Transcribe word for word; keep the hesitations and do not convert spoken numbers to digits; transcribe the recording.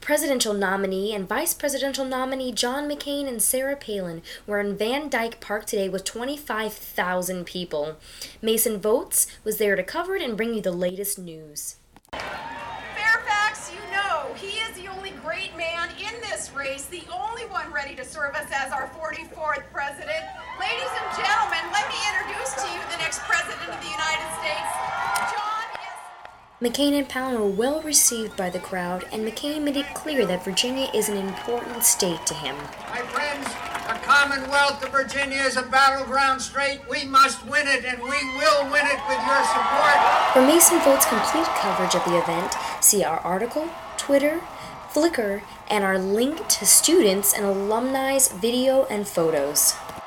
presidential nominee and vice presidential nominee John McCain and Sarah Palin were in Van Dyke Park today with twenty-five thousand people. Mason Votes was there to cover it and bring you the latest news. Fairfax, you know, he is the only great man in this race, the only one ready to serve us as our forty-fourth president. Ladies and gentlemen, let me introduce to you the next president of the United States, John S. McCain and Palin were well received by the crowd, and McCain made it clear that Virginia is an important state to him. My friends, the Commonwealth of Virginia is a battleground state. We must win it, and we will win it with your support. For Mason Votes' complete coverage of the event, see our article, Twitter, Flickr, and our link to students and alumni's video and photos.